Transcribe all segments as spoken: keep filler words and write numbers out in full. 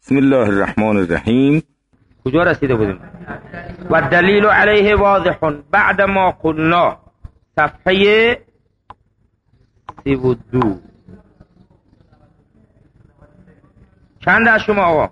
بسم الله الرحمن الرحیم. کجا رسیده بودیم؟ و دلیل علیه واضح بعد ما قلنا، صفحه سی و دو. چند از شما آقا؟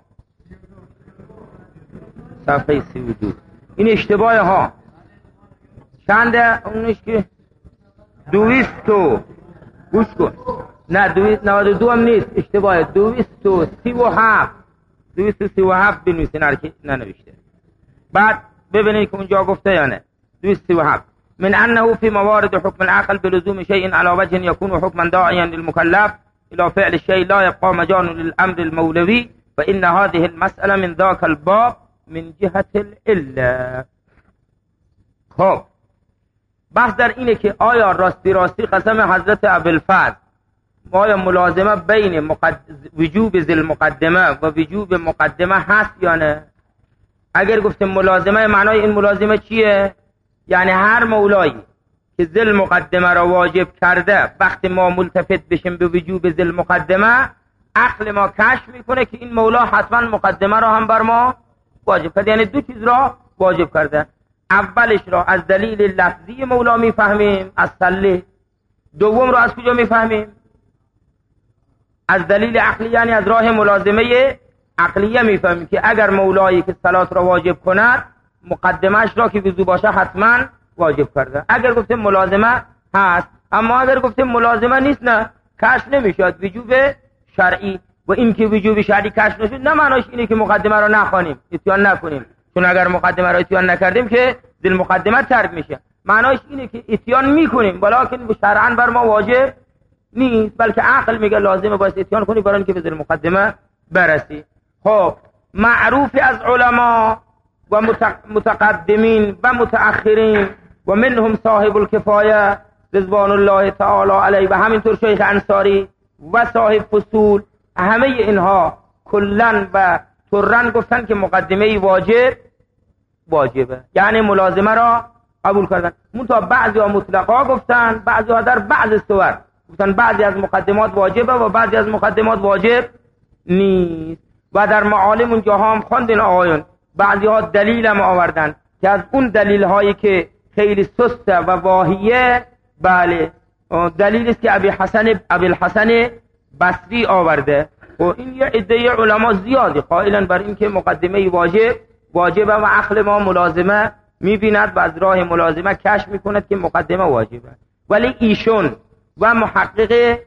صفحه سی و دو. این اشتباه ها چنده؟ اونش که دویست و گوش کن، نه دویست نود و دو هم نیست، اشتباه. دویست و سی و هفت دویست و سی و هفت بنویسین، هرکی ننوشته. بعد ببینید که اونجا گفته یا نه. دویست و سی و هفت من انه في موارد حكم العقل بلزوم شيء على وجه يكون حكما داعيا للمكلف الى فعل الشيء لا يبقى مجال للامر المولوي فان هذه المسألة من ذاك الباب من جهة العلة. خب بحث در اینه که آیا راستی راستی قسم حضرت ابوالفضل آیا ملازمه بین مقد... وجوب ذل مقدمه و وجوب مقدمه هست یا نه؟ اگر گفتیم ملازمه، معنای این ملازمه چیه؟ یعنی هر مولایی که ذل مقدمه را واجب کرده، وقتی ما ملتفت بشیم به وجوب ذل مقدمه، عقل ما کشف میکنه که این مولا حتما مقدمه را هم بر ما واجب کرده. یعنی دو چیز را واجب کرده. اولش را از دلیل لفظی مولا میفهمیم، از صله. دوم را از کجا میفهمیم؟ از دلیل عقلی، یعنی از راه ملازمه عقلیه میفهمیم که اگر مولایی که صلات را واجب کند، مقدمش را که وضو باشه حتما واجب کرده. اگر گفتیم ملازمه هست، اما اگر گفتیم ملازمه نیست، نه کشف نمیشد وجوب شرعی. و این که وجوب شرعی کشف نشد، نه معناش اینه که مقدمه را نخوانیم، اتیان نکنیم، چون اگر مقدمه را اتیان نکردیم که ذل مقدمه ترک میشه. معناش اینه که اتیان میکنیم ولکن شرعاً بر ما واجب نیست، بلکه عقل میگه لازمه باید اتیان کنی برای اینکه به ذل مقدمه برسی. خب معروف از علما و متقدمین و متأخرین و منهم صاحب الکفایه رضوان الله تعالی علیه و همینطور شیخ انصاری و صاحب فصول، همه اینها کلن و ترن گفتن که مقدمه واجب واجبه، یعنی ملازمه را قبول کردن. منتها بعضی ها مطلقا گفتن، بعضی ها در بعض صور گفتن بعضی از مقدمات واجبه و بعضی از مقدمات واجب نیست. و در معالم اونجا هم خواندین آقایون، بعضی ها دلیل هم آوردن که از اون دلیل هایی که خیلی سسته و واهیه، بله دلیل است که ابی حسن ابی الحسن بصری آورده. و این یه عده علما زیادی قائلن بر این که مقدمه واجب واجبه و عقل ما ملازمه میبیند و از راه ملازمه کشف میکند که مقدمه واجبه. ولی ایشون و محقق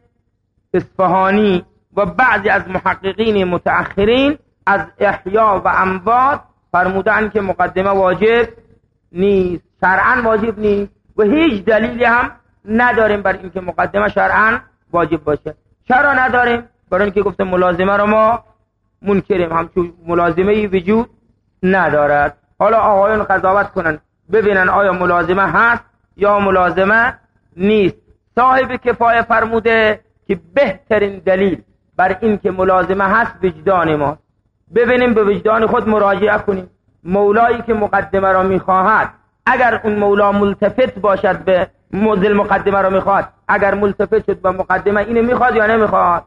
اصفهانی و بعضی از محققین متأخرین از احیا و اموات فرمودن که مقدمه واجب نیست، شرعاً واجب نیست و هیچ دلیلی هم نداریم بر اینکه مقدمه شرعاً واجب باشه. چرا نداریم؟ برای اینکه گفتم ملازمه رو ما منکریم، همچون ملازمه وجود ندارد. حالا آقایون قضاوت کنن ببینن آیا ملازمه هست یا ملازمه نیست. صاحب کفایه فرموده که بهترین دلیل بر این که ملازمه هست وجدان ما. ببینیم به وجدان خود مراجعه کنیم. مولایی که مقدمه را میخواهد، اگر اون مولا ملتفت باشد به ذل مقدمه را میخواد، اگر ملتفت شد به مقدمه اینو میخواد یا نمیخواد؟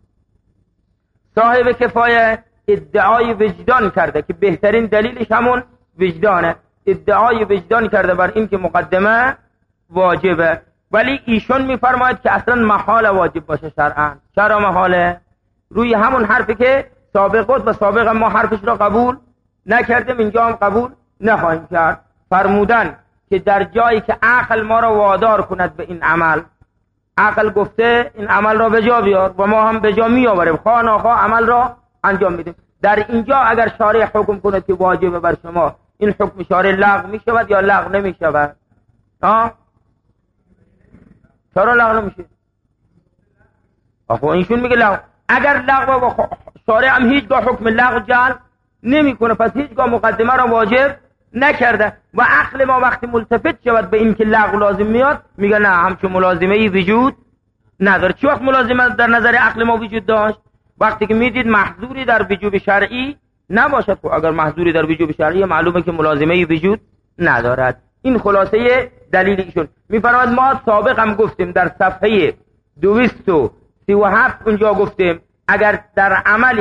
صاحب کفایه ادعای وجدان کرده که بهترین دلیلش همون وجدانه. ادعای وجدان کرده بر این که مقدمه واجبه، ولی ایشون میفرماید که اصلا محال واجب باشه شرعاً. چرا محاله؟ روی همون حرفی که سابق بود و سابق ما حرفش را قبول نکردیم، اینجا هم قبول نخواهیم کرد. فرمودن که در جایی که عقل ما را وادار کند به این عمل، عقل گفته این عمل را به جا بیار و ما هم به جا می آوریم، خواه ناخواه عمل را انجام میدیم. در اینجا اگر شارع حکم کند که واجبه بر شما، این حکم شارع لغو می شود یا لغو نمی شود؟ ها؟ چرا لغو نمیشه؟ آخو اینشون میگه لغو. اگر لغو و شارع هم هیچگاه حکم لغو جعل نمی کنه، پس هیچگاه مقدمه را واجب نکرده و عقل ما وقتی ملتفت شود به این که لغو لازم میاد، میگه نه همچون ملازمه وجود نداره. چه وقت ملازمه در نظر عقل ما وجود داشت؟ وقتی که میدید محظوری در وجوب شرعی نباشد. خب اگر محظوری در وجوب شرعی معلومه که ملازمه وجود ندارد. این خلاصه دلیل ایشون. میفرماید ما سابق هم گفتیم در صفحه دویست و سی و هفت اونجا گفتیم اگر در عملی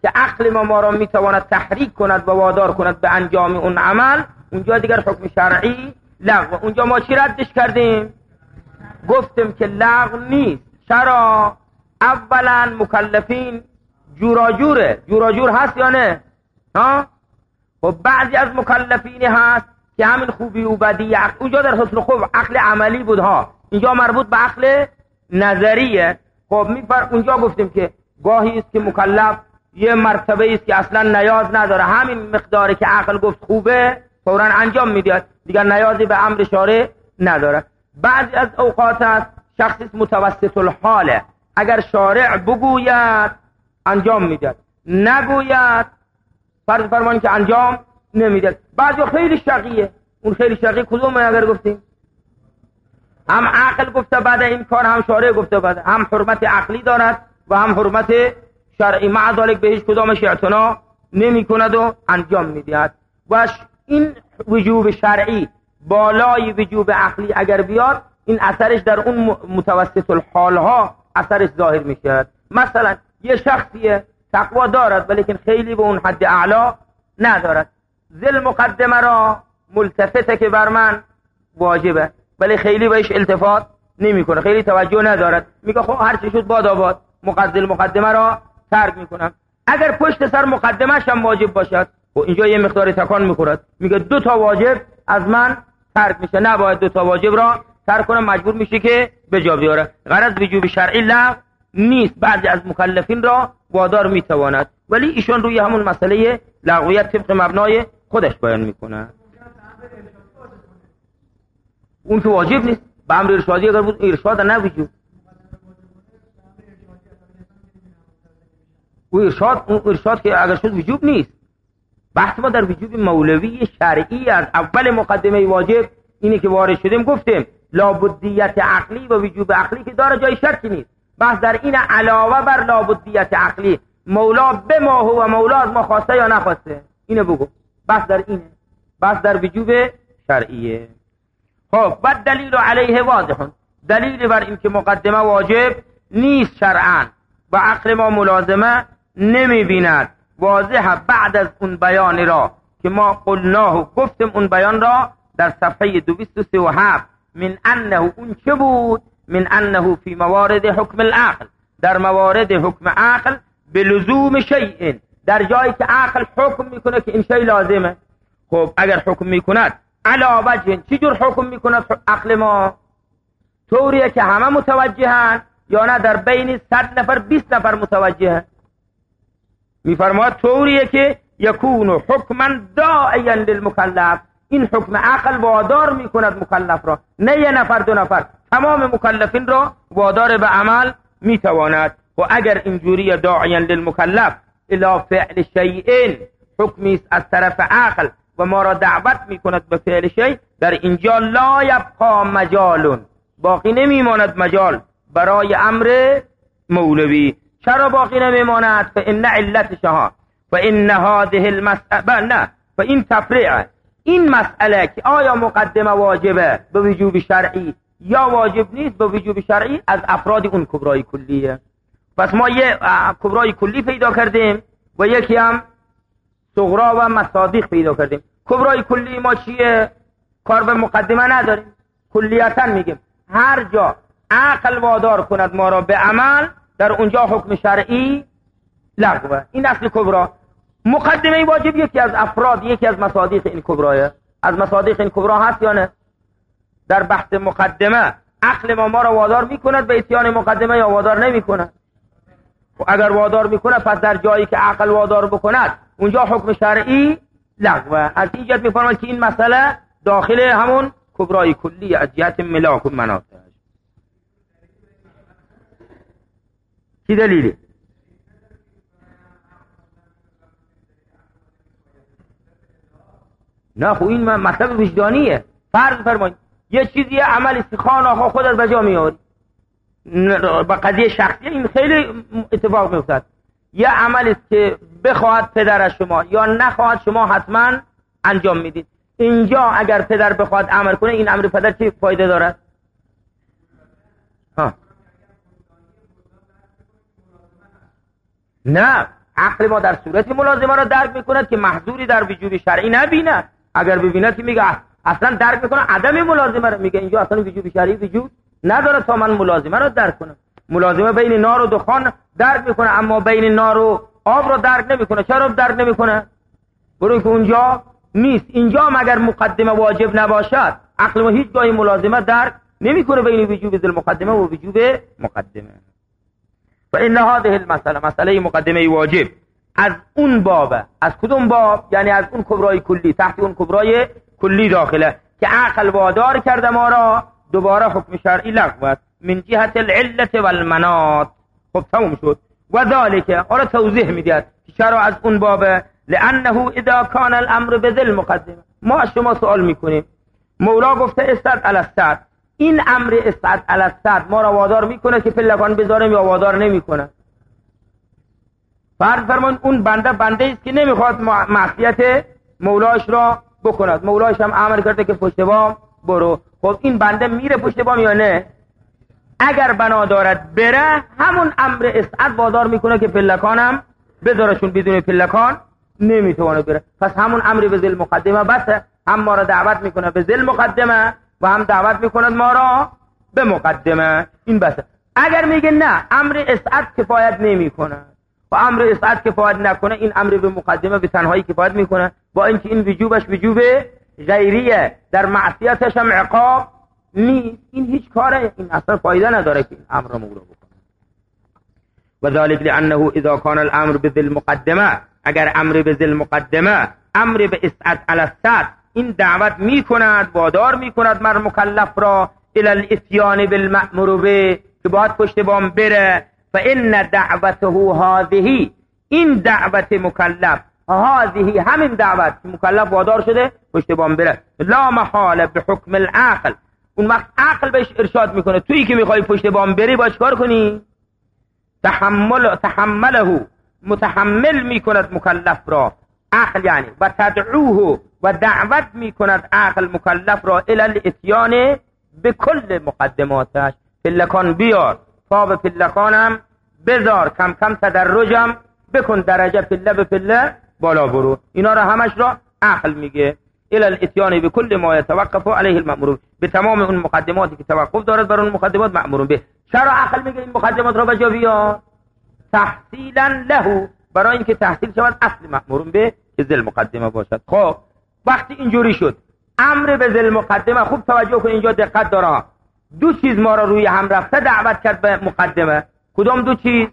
که عقل ما ما را میتواند تحریک کند و وادار کند به انجام اون عمل، اونجا دیگر حکم شرعی لغو. اونجا ما چی ردش کردیم؟ گفتیم که لغو نیست. چرا؟ اولا مکلفین جوراجوره. جوراجور هست یا نه؟ ها؟ و بعضی از مکلفین هست که همین خوبی و بدی عقل، اونجا در حسن خوب عقل عملی بود ها، اینجا مربوط به عقل نظریه. خب میفر اونجا گفتیم که گاهی است که مکلف یه مرتبه است که اصلا نیاز نداره، همین مقداری که عقل گفت خوبه فوراً انجام میدهد، دیگر نیازی به امر شارع نداره. بعضی از اوقات هست شخصی متوسط الحاله، اگر شارع بگوید انجام میدهد، نگوید فرض فرمانی که انجام نمیدهد. بعضی خیلی شقیه. اون خیلی شقی کدومه؟ اگر گفتیم هم عقل گفته بعد این کار، هم شارع گفته بعد، هم حرمت عقلی دارد و هم حرمت شرعی، مع ذلک به هیچ کدامش اعتنا نمی کند و انجام میدهد. و این وجوب شرعی بالای وجوب عقلی اگر بیاد، این اثرش در اون متوسط الحال ها اثرش ظاهر میشه. مثلا یه شخصیه تقوا دارد ولیکن خیلی به اون حد اعلا ندارد، ذل مقدمه را ملتفته که بر من واجبه ولی خیلی بهش التفات نمیکنه، خیلی توجه ندارد، میگه خب هر چی شد باد آباد، مقدل مقدمه را ترک میکنم. اگر پشت سر مقدمه‌اش هم واجب باشد و اینجا یه مقدار تکان میخورد، میگه دو تا واجب از من ترک میشه، نباید دو تا واجب را ترک کنم، مجبور میشه که به جا بیاره. غرض وجوب شرعی لغو نیست، بعضی از مکلفین را وادار میتواند، ولی ایشون روی همون مسئله لغویت طبق مبنای خودش بیان میکنه. اون که واجب نیست، به امر ارشادی اگر بود ارشاد نه وجوب. اون ارشاد اون ارشاد که اگر شد وجوب نیست. بحث ما در وجوب مولوی شرعی از اول مقدمه واجب اینه که وارد شدیم، گفتیم لابدیت عقلی و وجوب عقلی که داره جای شرطی نیست. بحث در این علاوه بر لابدیت عقلی مولا به ما هو و مولا از ما خواسته یا نخواسته، اینو بگو. بحث در اینه، بحث در وجوب شرعیه. خب بعد دلیل علیه واضح، دلیل بر این که مقدمه واجب نیست شرعاً و عقل ما ملازمه نمی بیند واضح بعد از اون بیان را که ما قلناه گفتم، اون بیان را در صفحه دویست و سی و هفت، من انه اون چه بود؟ من انه فی موارد حکم العقل، در موارد حکم عقل به لزوم شیء، در جایی که عقل حکم میکنه که این شیء لازمه. خب اگر حکم میکند علا وجه، چی جور حکم میکند عقل ما؟ طوریه که همه متوجهن یا نه در بین صد نفر بیست نفر متوجهن؟ میفرماید طوریه که یکون حکما داعیا للمکلف، این حکم عقل وادار میکند مکلف را، نه یه نفر دو نفر، تمام مکلفین را وادار به عمل میتواند. و اگر اینجوری داعیا للمکلف الی فعل شیء، حکمی است از طرف عقل و ما را دعوت میکند به فعل شیء، در اینجا لا یبقا مجال، باقی نمیماند مجال برای امر مولوی. چرا باقی نمیماند؟ فان علتها فان هذه المسأله، نه فان تفریع، این مسئله که آیا مقدمه واجبه به وجوب شرعی یا واجب نیست به وجوب شرعی، از افراد اون کبرای کلیه. پس ما یه کبرای کلی پیدا کردیم و یکی هم صغرا و مصادیق پیدا کردیم. کبرای کلی ما چیه؟ کار به مقدمه نداریم، کلیتا میگیم هر جا عقل وادار کند ما را به عمل، در اونجا حکم شرعی لغوه. این اصل کبرا. مقدمه واجب یکی از افراد، یکی از مصادیق این کبرایه. از مصادیق این کبرا هست یا نه؟ در بحث مقدمه عقل ما ما را وادار میکند به اتیان مقدمه یا وادار نمیکند؟ اگر وادار میکنه پس در جایی که عقل وادار بکند اونجا حکم شرعی لغوه. از این جهت میفرماید که این مسئله داخل همون کبرای کلی از جهت ملاک و مناطق. کی دلیلی؟ نه خب این مطلب وجدانیه. فرض فرمایید یه چیزی عمل استخوان آخا خودت به جا میاری، با قضیه شخصی این خیلی اتفاق میفتد. یه عمل است که بخواهد پدر از شما یا نخواهد شما حتما انجام میدید. اینجا اگر پدر بخواهد عمل کنه این امر پدر چه فایده دارد؟ ها. نه عقل ما در صورت ملازمه را درک میکند که محظوری در وجوب شرعی نبینه. اگر ببیند که میگه اصلا درک میکنه عدم ملازمه را، میگه اینجا اصلا وجوب شرعی وجود نداره تا من ملازمه را درک کنم. ملازمه بین نار و دخان درک میکنه، اما بین نار و آب را درک نمیکنه. چرا درک نمیکنه؟ برای که اونجا نیست. اینجا مگر مقدمه واجب نباشد، عقل ما هیچ گاهی ملازمه درک نمیکنه بین وجوب ذل مقدمه و وجوب مقدمه. و ان هذه المساله، مساله مقدمه واجب، از اون بابه. از کدوم باب؟ یعنی از اون کبرای کلی، تحت اون کبرای کلی داخله که عقل وادار کرده ما را دوباره حکم شرعی لغو من جهت العلت والمناط. خب تموم شد. و ذالک، حالا توضیح میدید که چرا از اون بابه. لانه اذا كان الامر بذل مقدمه. ما از شما سوال میکنیم، مولا گفته استد علی الصد، این امر استد علی الصد ما را وادار میکنه که پلکان بذاریم یا وادار نمیکنه؟ فرض فرمایید اون بنده بنده است که نمیخواد معصیت مولاش را بکند، مولاش هم امر کرده که پشت بام برو. خب این بنده میره پشت بام یا نه؟ اگر بنا دارد بره، همون امر استد وادار میکنه که پلکانم بذارشون، بدون پلکان نمیتونه بره. پس همون امر به ذل مقدمه بسه، هم ما را دعوت میکنه به ذل مقدمه و هم دعوت میکنه ما را به مقدمه. این بسه. اگر میگه نه امر استد کفایت نمیکنه و امر استد کفایت نکنه، این امر به مقدمه به تنهایی کفایت میکنه، با اینکه این وجوبش وجوب غیریه، در معصیتش هم عقاب نیست. این هیچ کاره، این اصلا فایده نداره که این امر را مولا بکنه. و ذلك لانه اذا كان الامر بذل مقدمه، اگر امر به ذل مقدمه امر به استد علی الصد، این دعوت میکند، وادار میکند مر مکلف را الى الاتیان بالمأمور به، که باید پشت بام بره. فان دعوته هذه، این دعوت مکلف، هذه همین دعوت که مکلف وادار شده پشت بام بره، لا محاله به حکم العقل. اون وقت عقل بهش ارشاد میکنه تویی که میخوای پشت بام بری باش کار کنی، تحمل تحمله، متحمل میکند مکلف را عقل، یعنی و تدعوه، و دعوت میکند عقل مکلف را الی الاتیان به کل مقدماتش. پلکان بیار، پا به پلکانم بذار، کم کم تدرجم بکن، درجه پله به پله بالا برو. اینا را همش را عقل میگه الی الاتیان به کل ما یتوقف علیه المأمور، به تمام اون مقدماتی که توقف دارد بر اون مقدمات مأمور به. چرا عقل میگه این مقدمات را بجا بیار؟ تحصیلا له، برای اینکه تحصیل شود اصل مأمور به که ذل مقدمه باشد. خب وقتی اینجوری شد امر به ذل مقدمه، خوب توجه کن اینجا دقت داره، دو چیز ما را روی هم رفته دعوت کرد به مقدمه. کدام دو چیز؟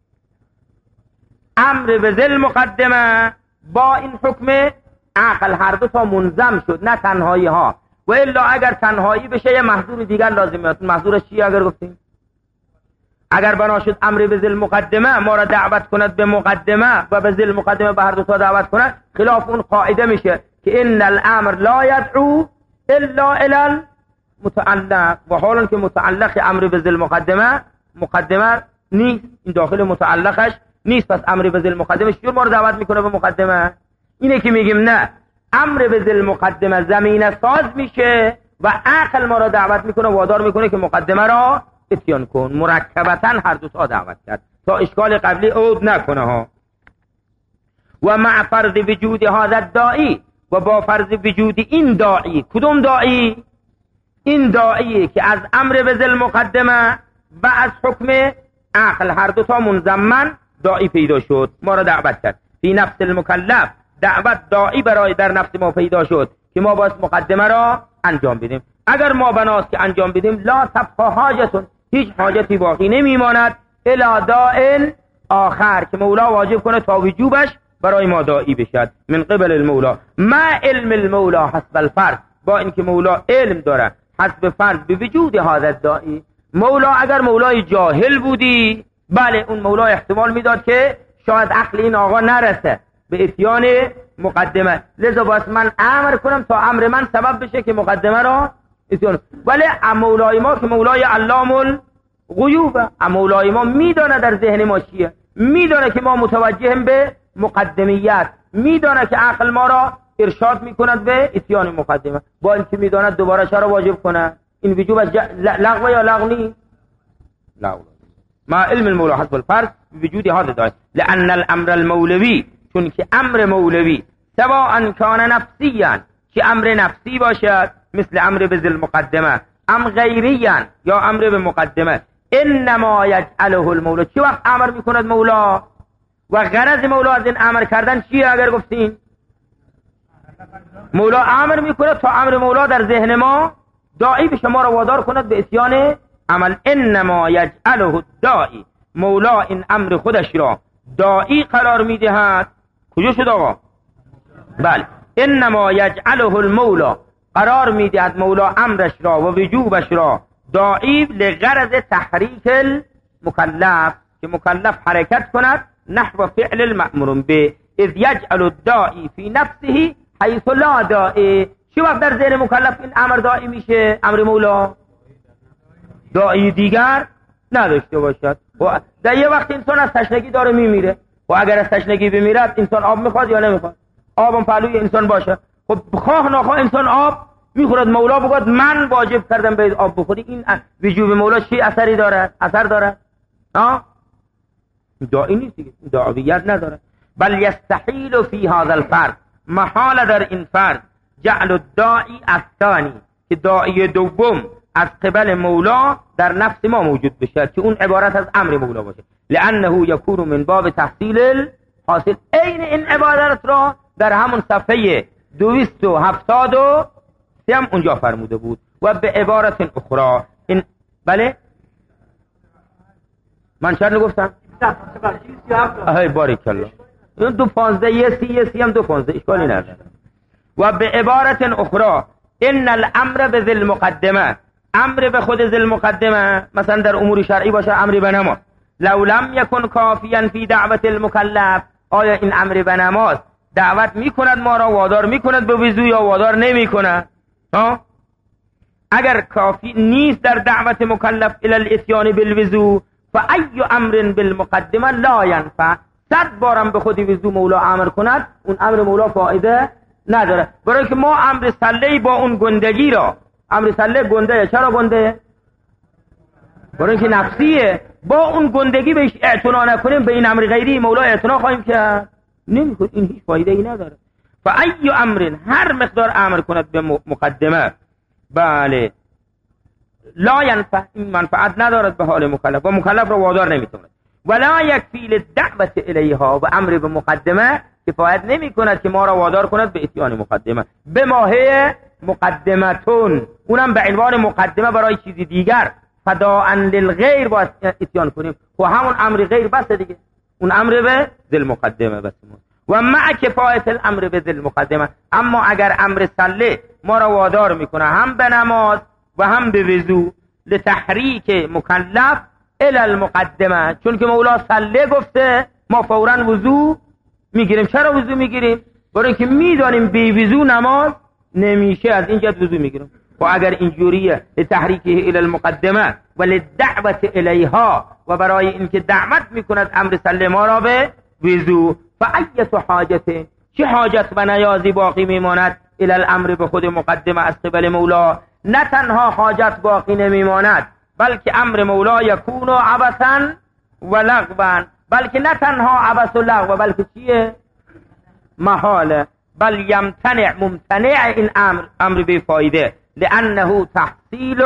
امر به ذل مقدمه با این حکم عقل هر دو تا منظم شد، نه تنهایی ها. و الا اگر تنهایی بشه یه محظور دیگر لازم میاد. محظورش چیه اگر گفتیم؟ اگر بنا شد امر به ذل مقدمه ما را دعوت کند به مقدمه و به ذل مقدمه به هر دو تا دعوت کند، خلاف اون قاعده میشه که ان الامر لا يدعو الا الى المتعلق، و حالا که متعلق امر به ذل مقدمه مقدمه نیست، این داخل متعلقش نیست، پس امر به ذل مقدمه چجور ما را دعوت میکنه به مقدمه؟ اینه که میگیم نه، امر به ذل مقدمه زمینه ساز میشه و عقل ما را دعوت میکنه، وادار میکنه که مقدمه را اتیان کن. مرکبتا هر دو تا دعوت کرد تا اشکال قبلی عود نکنه ها. و مع فرض وجود هذا الداعی، و با فرض وجود این داعی. کدوم داعی؟ این داعی که از امر به ذل مقدمه و از حکم عقل هر دو تا منضمن داعی پیدا شد، ما را دعوت کرد. فی نفس المکلف، دعوت داعی برای در نفس ما پیدا شد که ما باید مقدمه را انجام بدیم. اگر ما بناست که انجام بدیم، لا تبقى حاجتون، هیچ حاجتی باقی نمیماند، الی داء آخر، که مولا واجب کنه تا وجوبش برای ما داعی بشد من قبل المولا، ما علم المولا حسب الفرض، با اینکه مولا علم داره حسب فرض به وجود حادث داعی. مولا اگر مولای جاهل بودی، بله اون مولا احتمال میداد که شاید عقل این آقا نرسه به اتیان مقدمه، لذا باید من امر کنم تا امر من سبب بشه که مقدمه را اتیان. ولی مولای ما که مولای علام الغیوبه، مولای ما میدانه در ذهن ما چیه، میدانه که ما متوجهم به مقدمیت، میدانه که عقل ما را ارشاد میکند به اتیان مقدمه، با اینکه میدانه دوباره چرا واجب کنه. این وجوب از لغو یا لغو نیست؟ لغو. ما علم المولا حسب الفرض بوجود هذا داعی لأن الامر المولوی، چون که امر مولوی سواء کان نفسیاً، که امر نفسی باشد مثل امر به ذل مقدمه، ام غیریاً یا امر به مقدمه، انما یجعله المولا، چه وقت امر میکند مولا و غرض مولا از این امر کردن چیه؟ اگر گفتین مولا امر میکنه تا امر مولا در ذهن ما داعی به شما را وادار کند به اتیان عمل. انما یجعله الداعی، مولا این امر خودش را داعی قرار میدهد. کجا شد آقا؟ بله، انما یجعله المولا، قرار میدهد مولا امرش را و وجوبش را داعی لغرض تحریک المکلف، که مکلف حرکت کند نحو فعل المأمور به، اذ یجعل الداعی فی نفسه حیث لا داعی. چه وقت در ذهن مکلف این امر داعی میشه؟ امر مولا داعی دیگر نداشته باشد. و در یه وقت انسان از تشنگی داره میمیره، و اگر از تشنگی بمیرد انسان آب میخواد یا نمیخواد؟ آبم پهلوی انسان باشه، خب خواه نخواه انسان آب میخورد. مولا بگوید من واجب کردم به آب بخوری، این وجوب مولا چی اثری داره؟ اثر داره؟ ها؟ داعی نیست دیگه، داعیت نداره. بل یستحیل فی هذا الفرد، محال در این فرد جعل الداعی الثانی، که داعی دوم از قبل مولا در نفس ما موجود بشه، که اون عبارت از امر مولا باشه. لانه یکون من باب تحصیل الحاصل. این این عبارت را در همون صفحه دویست و هفتاد و سه هم اونجا فرموده بود. و به عبارت اخرى این، بله من چند گفتم؟ اهای باریک الله، این دو پانزده یه سی یه سی هم دو پانزده، اشکالی نداره. و به عبارت اخرى ان الامر به ذل مقدمه، امر به خود ذل مقدمه مثلا در امور شرعی باشه، امر به نماز، لو لم یکن کافیا فی دعوت المکلف، آیا این امر به نماز دعوت میکند ما را، وادار میکند به وضو یا وادار نمیکند؟ ها، اگر کافی نیست در دعوت مکلف الی الاتیان بالوضو، فای امر بالمقدمه لا ینفع. صد بارم به خودی وضو مولا امر کند، اون امر مولا فایده نداره. برای که ما امر صلی با اون گندگی را، امر صلی گنده، چرا گنده؟ برای که نفسیه، با اون گندگی بهش اعتنا نکنیم، به این امر غیری مولا اعتنا خواهیم کرد؟ نمیخواد، این هیچ فایده ای نداره. فای امر، هر مقدار امر کند به مقدمه، بله، لا ینفع، این منفعت ندارد به حال مکلف و مکلف را وادار نمیتواند. ولا یکفی للدعوت الیها، و امر به مقدمه کفایت نمی کند که ما را وادار کند به اتیان مقدمه. به ماهی مقدمتون، اونم به عنوان مقدمه برای چیزی دیگر، فداء للغیر با اتیان کنیم، و همون امر غیر بس دیگه، اون امر به ذل مقدمه بس. و مع کفایت الامر به ذل مقدمه، اما اگر امر صلی ما را وادار میکنه هم به نماز و هم به وضو، لتحریک مکلف الی المقدمه، چون که مولا صلی گفته ما فوراً وضو میگیریم. چرا وضو میگیریم؟ برای که میدانیم بی وضو نماز نمیشه، از این جهت وضو میگیریم. و اگر اینجوریه لتحریکه الی المقدمه و للدعوت الیها، و برای اینکه دعوت میکند امر صلی ما را به وضو، فایت حاجت، چه حاجت و نیازی باقی میماند الی الامر به خود مقدمه از قبل مولا؟ نه تنها حاجت باقی نمیماند، بلکه امر مولا یکون عبثا و لغوا، بلکه نه تنها عبث و لغو، بلکه چیه؟ محاله. بل یمتنع، ممتنع این امر، امر بی فایده، لانه تحصیل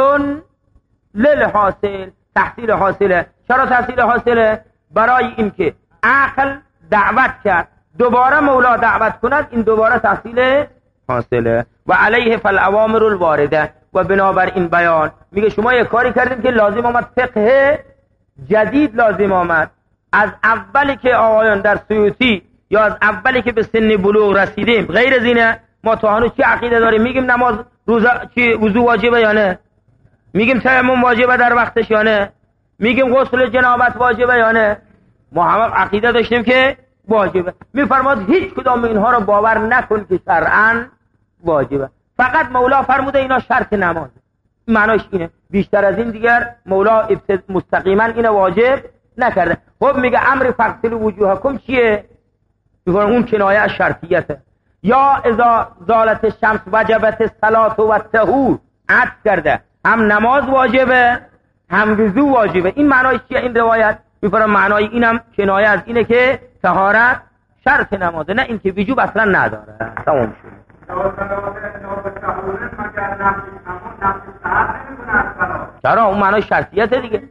للحاصل، تحصیل حاصله. چرا تحصیل حاصله؟ برای اینکه عقل دعوت کرد، دوباره مولا دعوت کند، این دوباره تحصیل حاصله. و علیه فالاوامر الوارده، و بنابر این بیان میگه شما یک کاری کردیم که لازم آمد، فقه جدید لازم آمد. از اولی که آقایان در سیوطی، یا از اولی که به سن بلوغ رسیدیم، غیر از اینه ما تا هنوز چی عقیده داریم؟ میگیم نماز روزا چی وضو واجبه یا نه؟ میگیم تیمم واجبه در وقتش یا نه؟ میگیم غسل جنابت واجبه یا نه؟ ما هم عقیده داشتیم که واجبه. میفرماد هیچ کدام اینها رو باور نکن که شرعاً واجبه، فقط مولا فرموده اینا شرط نماز. معناش اینه، بیشتر از این دیگر مولا مستقیما اینو واجب نکرده. خب میگه امر فقتل وجوهکم چیه؟ میگه اون کنایه از شرطیته. یا اذا زالت الشمس وجبت الصلاة و الطهور، عطف کرده، هم نماز واجبه هم وضو واجبه. این معنای چیه این روایت؟ میفرم معنای اینم کنایه از اینه که طهارت شرط نمازه، نه اینکه وجوب اصلا نداره. تمام شد. چرا؟ اون معنای شرطیته دیگه.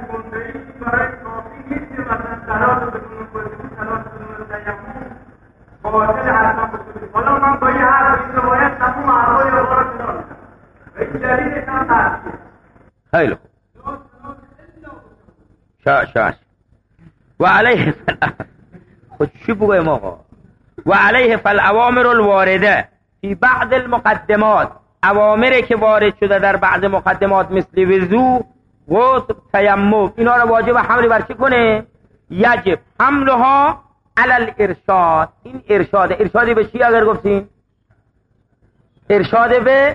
خیلی خوب. شاش شاش و علیه خود چی بگویم آقا؟ و علیه فالاوامر الوارده فی بعض المقدمات، اوامری که وارد شده در بعض مقدمات مثل وضو، غسل، تیمم، اینا رو واجب حمل بر چی کنه؟ یجب حملها علی الارشاد. این ارشاد، ارشادی به چی اگر گفتین؟ ارشاد به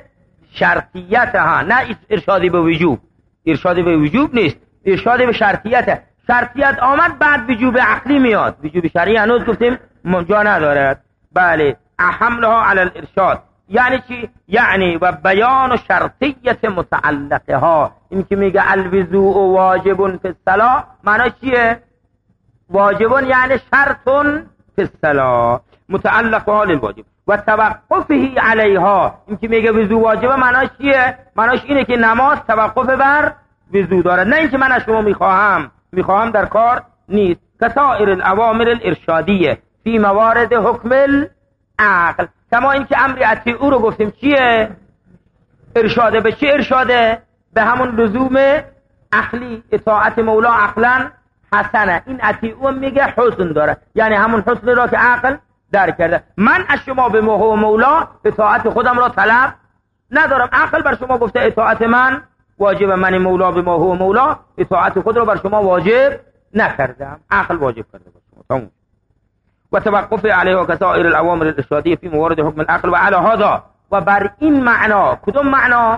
شرطیت ها، نه ارشادی به وجوب. ارشادی به وجوب نیست، ارشاد به شرطیت. شرطیت آمد بعد وجوب عقلی میاد، وجوب شرعی هنوز گفتیم جا ندارد. بله، حملها علی الارشاد یعنی چی؟ یعنی و بیان شرطیت متعلقه ها. این که میگه الوضوء واجب فی الصلاة، معنی چیه؟ واجبون یعنی شرطون فی الصلاة، متعلق ها للواجب و توقفه علیها. این که میگه وضو واجبه معنی چیه؟ معنیش اینه که نماز توقف بر وضو دارد، نه اینکه من از شما میخواهم میخواهم در کار نیست. کسائر الاوامر الارشادیه فی موارد حکم العقل، کما اینکه امر اطیعو رو گفتیم چیه؟ ارشاده. به چی ارشاده؟ به همون لزوم عقلی، اطاعت مولا عقلا حسنه. این اطیعو میگه حسن داره، یعنی همون حسن را که عقل درک کرده. من از شما به مولا اطاعت خودم را طلب ندارم، عقل بر شما گفته اطاعت من واجب، من مولا به ما هو مولا اطاعت خود را بر شما واجب نکردم، عقل واجب کرده بر شما. تمام. و توقف علیه و کسائر الاوامر الارشادیه فی موارد حکم العقل و علی هذا، و بر این معنا، کدوم معنا؟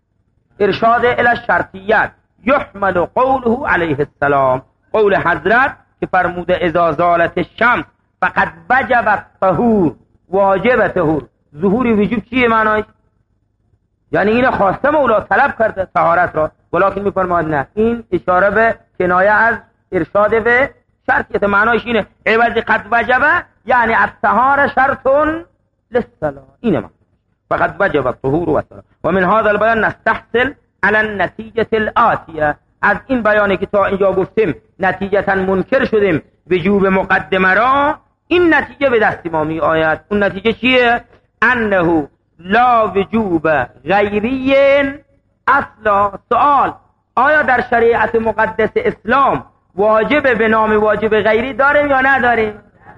ارشاد الی الشرطیت. یحمل قوله علیه السلام، قول حضرت که فرموده اذا زالت الشمس فقد وجب الطهور، واجب طهور. ظهور وجوب چیه معناش؟ یعنی این خواسته مولا، طلب کرده طهارت را، ولکن میفرماید نه، این اشاره به کنایه از ارشاد به شرطیت. معناش اینه عوض قد وجب یعنی الطهاره شرطون للصلاه، اینه معنی فقد وجب الطهور و الصلاه. و من هذا البیان نستحصل على النتیجه الاتیه، از این بیانی که تا اینجا گفتیم نتیجتا منکر شدیم وجوب مقدمه را، این نتیجه به دست ما می آید. اون نتیجه چیه؟ انه لا وجوب غیری اصلا. سوال، آیا در شریعت مقدس اسلام واجب به نام واجب غیری داریم یا نداریم؟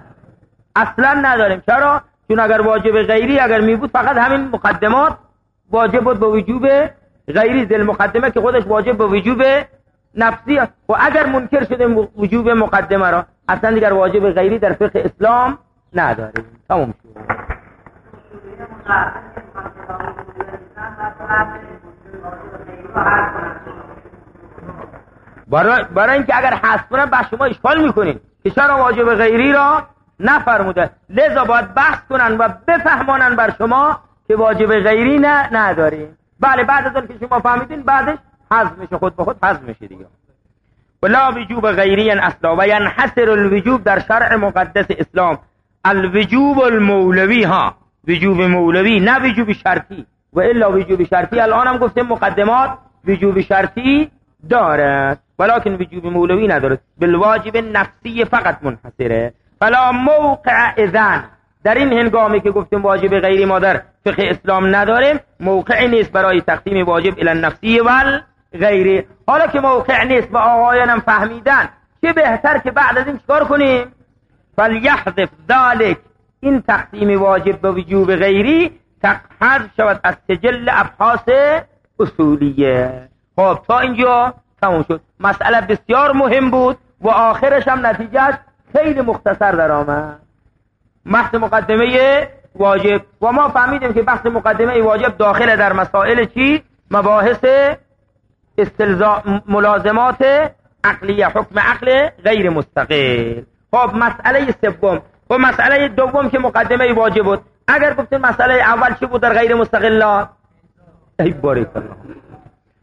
اصلا نداریم. چرا؟ چون اگر واجب غیری اگر می بود فقط همین مقدمات واجب بود به وجوب غیری، ذل مقدمه که خودش واجب به وجوب نفسی است. و اگر منکر شده وجوب مقدمه را، اصلا دیگر واجب غیری در فقه اسلام نداریم. تمام شد. برای برای اینکه اگر حذف کنن بر شما اشکال میکنین که چرا واجب غیری را نفرموده، لذا باید بحث کنن و بفهمانن بر شما که واجب غیری نه نداریم. بله، بعد از اون که شما فهمیدین بعدش حذف میشه، خود به خود حذف میشه دیگه. ولا وجوب غیری اصلا و ینحصر الوجوب در شرع مقدس اسلام الوجوب المولوی، ها وجوب مولوی، نه وجوب شرطی. و الا وجوب شرطی الان هم گفتیم مقدمات وجوب شرطی داره، ولكن وجوب مولوی نداره، بالواجب نفسی فقط منحصره. فلا موقع اذن، در این هنگامی که گفتیم واجب غیری ما در فقه اسلام نداریم، موقعی نیست برای تقسیم واجب الی النفسی و غیری. حالا که موقع نیست و آقایانم فهمیدن، چه بهتر که بعد از این چکار کنیم؟ فلیحذف ذلك، این تقسیم واجب به وجوب غیری حذف شود از سجل ابحاث اصولیه. خب تا اینجا تموم شد. مسئله بسیار مهم بود و آخرش هم نتیجهش خیلی مختصر در آمد. بحث مقدمه واجب، و ما فهمیدیم که بحث مقدمه واجب داخل در مسائل چی؟ مباحث استلزام، ملازمات عقلیه، حکم عقل غیر مستقل. خب مسئله سوم و مسئله دوم که مقدمه واجب بود، اگر گفتیم مسئله اول چی بود در غیر مستقلات؟ ای بارک الله.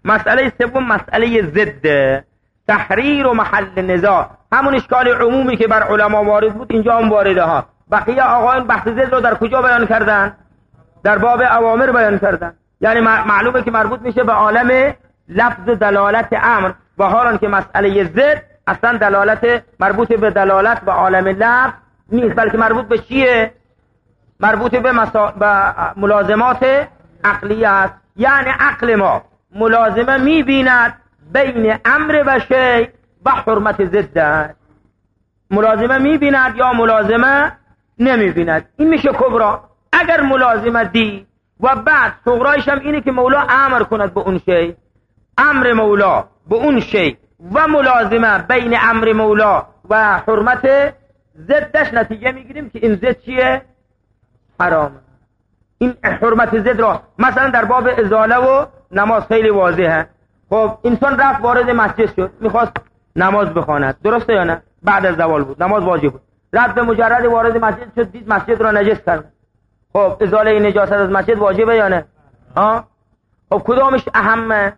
مسئله سوم مسئله ضد تحریر و محل نزاع، همون اشکال عمومی که بر علما وارد بود اینجا هم وارده ها. بقیه آقایان بحث ضد رو در کجا بیان کردن؟ در باب اوامر بیان کردن، یعنی معلومه که مربوط میشه به عالم لفظ و دلالت امر، و حالان که مسئله ضد اصلا دلالت مربوط به دلالت به عالم لفظ نیست، بلکه مربوط به چیه؟ مربوط به, مسا... به ملازمات عقلیه است. یعنی عقل ما ملازمه میبیند بین امر و شی و حرمت ضد است، ملازمه میبیند یا ملازمه نمیبیند. این میشه کبرا. اگر ملازمه دی و بعد صغرایش هم اینه که مولا امر کند به اون شی، امر مولا به اون شی و ملازمه بین امر مولا و حرمت ضدش، نتیجه میگیریم که این ضد چیه؟ حرام. این حرمت ضد را مثلا در باب ازاله و نماز خیلی واضحه. خب انسان رفت وارد مسجد شد، میخواست نماز بخواند، درسته یا نه؟ بعد از زوال بود، نماز واجب بود. رفت به مجرد وارد مسجد شد، دید مسجد را نجس کرد. خب ازاله نجاست از مسجد واجبه یا نه؟ ها؟ خب کدامش اهمه؟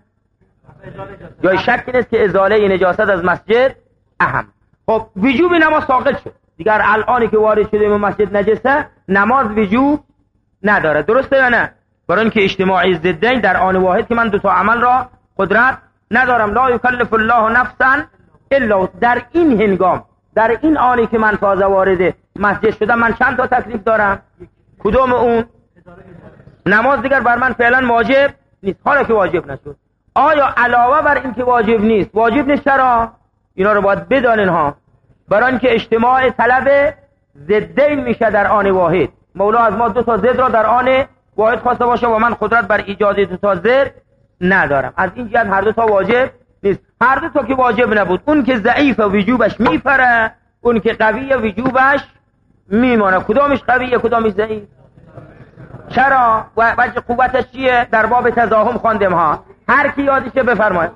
جای شکی نیست که ازاله نجاست از مسجد اهم. خب وجوب نماز ساقط شد دیگر. الانی که وارد شده به مسجد نجسه، نماز وجوب نداره، درسته یا نه؟ برای اینکه اجتماعی ضدین در آن واحد که من دو تا عمل را قدرت ندارم. لا یکلف الله نفسا الا، در این هنگام، در این آنی که من تازه وارد مسجد شدم، من چند تا تکلیف دارم؟ کدوم اون؟ نماز دیگر بر من فعلا واجب نیست، حالا که واجب نشد. آیا علاوه بر این که واجب نیست، واجب نیست؟ چرا؟ اینا رو باید بدانین ها. برای اینکه اجتماع طلب ضدین میشه در آن واحد. مولا از ما دو تا ضد را در آن واحد خواسته باشه و من قدرت بر ایجاد دو تا ضد ندارم. از این جهت هر دو تا واجب نیست. هر دو تا که واجب نبود، اون که ضعیف وجوبش میپره، اون که قوی وجوبش میمانه. کدامش قویه کدامش ضعیف؟ چرا؟ و وجه قوتش چیه؟ در باب تزاحم خواندیم ها. هر کی یادشه بفرماید.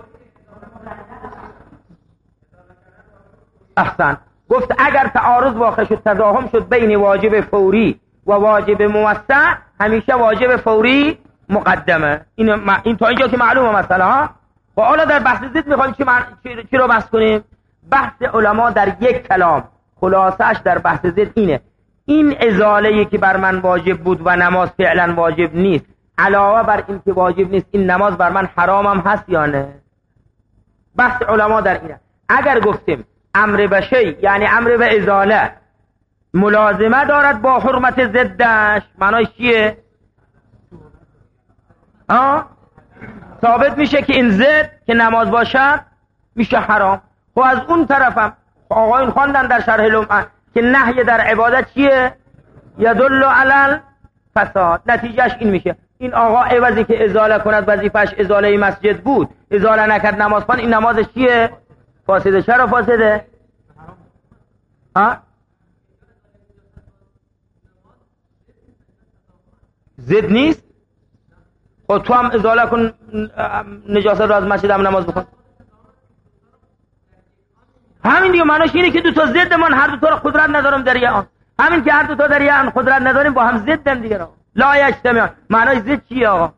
احسن. گفت اگر تعارض واقع شد، تزاحم شد بین واجب فوری و واجب موسع، همیشه واجب فوری مقدمه. این, م... این تا اینجا که معلومه مسئله ها. و حالا در بحث ضد میخوایم چی, من... چی... چی رو بحث کنیم؟ بحث علما در یک کلام، خلاصش در بحث ضد اینه: این ازاله‌ای که بر من واجب بود و نماز فعلا واجب نیست، علاوه بر این که واجب نیست، این نماز بر من حرامم هست یا نه؟ بحث علما در اینه. اگر گفتیم امر به شی یعنی امر به ازاله ملازمه دارد با حرمت ضدش، معناش چیه؟ ها؟ ثابت میشه که این ضد که نماز باشد میشه حرام. و از اون طرفم آقایون خواندن در شرح لمعه که نهی در عبادت چیه؟ یدل علی الفساد. نتیجهش این میشه این آقا عوضی که ازاله کند، وظیفش ازاله مسجد بود، ازاله نکرد نماز خوان، این نمازش چیه؟ فاسده. چرا فاسده؟ ها؟ ضد نیست؟ خب تو هم ازاله کن نجاست رو از مسجد هم نماز بکن. همین دیگه معناش اینه که دو تا ضد من هر دو تا رو قدرت ندارم در آن. همین که هر دو تا در آن قدرت نداریم با هم ضدن دیگه رو. لا یجتمعان. معناش ضد چیه آقا؟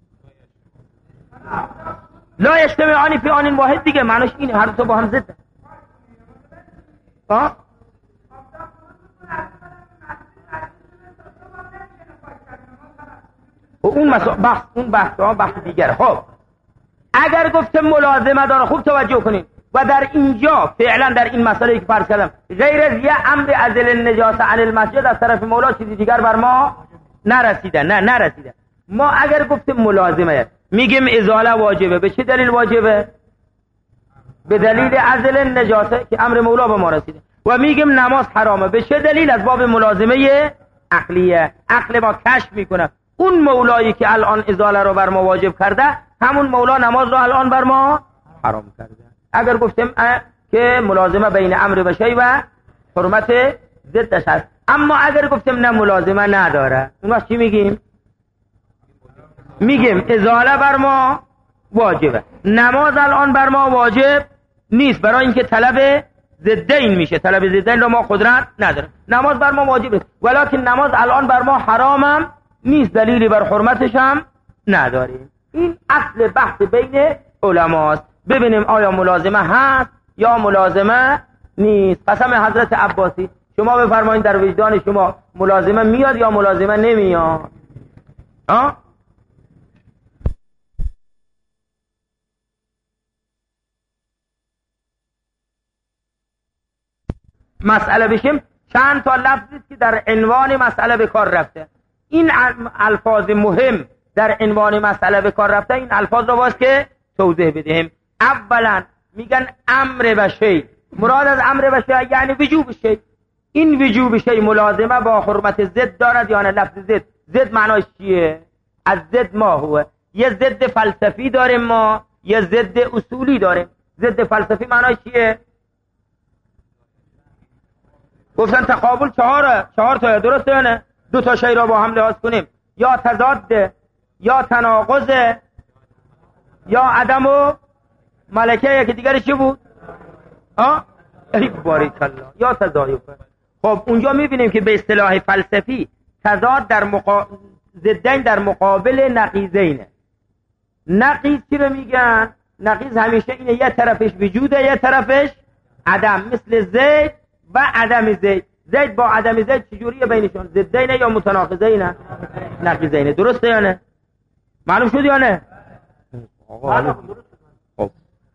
لا یجتمعان فی آن واحد دیگه، معناش اینه هر دو تا با هم ضدن. ها؟ اون مسا... بحث اون بحث ها بحث دیگره. خب اگر گفتم ملازمه داره، خوب توجه کنید، و در اینجا فعلا در این مسئله که فرض کردم غیر از یه امر ازل النجاسه عن المسجد از طرف مولا چیزی دیگر بر ما نرسیده، نه نرسیده. ما اگر گفتیم ملازمه میگیم ازاله واجبه. به چه دلیل واجبه؟ به دلیل ازل النجاسه که امر مولا به ما رسیده. و میگیم نماز حرامه. به چه دلیل؟ از باب ملازمه عقلیه. عقل ما کشف میکنه اون مولایی که الان ازاله رو بر ما واجب کرده، همون مولا نماز رو الان بر ما حرام کرده. اگر گفتیم که ملازمه بین امر و شی و حرمت ضدش هست. اما اگر گفتیم نه ملازمه نداره، اون وقت چی میگیم؟ میگیم ازاله بر ما واجبه، نماز الان بر ما واجب نیست، برای اینکه طلب ضدین میشه. طلب ضدین رو ما قدرت نداره. نماز بر ما واجبه، ولیکن نماز الان بر ما حرامم نیست، دلیلی بر حرمتش هم نداریم. این اصل بحث بین علماست. ببینیم آیا ملازمه هست یا ملازمه نیست. قسم حضرت عباسی شما بفرمایید در وجدان شما ملازمه میاد یا ملازمه نمیاد؟ ها؟ مسئله بشیم چند تا لفظی که در عنوان مسئله به کار رفته. این الفاظ مهم در عنوان مسئله به کار رفته، این الفاظ رو باز که توضیح بدیم. اولا میگن امر و شی. مراد از امر و شی یعنی وجوب شی. این وجوب شی ملازمه با حرمت ضد دارد یا نه؟ لفظ ضد، ضد معناش چیه؟ از ضد ما هو یه ضد فلسفی داریم ما، یه ضد اصولی داریم. ضد فلسفی معناش چیه؟ گفتن تقابل چهار چهار تا، درسته یا نه؟ دو تا شی را با هم لحاظ کنیم، یا تضاد یا تناقض یا عدم و ملکه. یکی دیگری چی بود؟ ها؟ ای باریک الله، یا تضایف. خب اونجا میبینیم که به اصطلاح فلسفی تضاد در مقا... ضدین در مقابل نقیضینه. نقیض چی رو میگن؟ نقیض همیشه اینه یه طرفش وجوده یه طرفش عدم، مثل زید و عدم زید. زید با عدم زید چجوریه بینشون؟ ضدینه یا متناقضینه؟ نقیضینه. درسته یا نه؟ معلوم شد یا نه؟ خب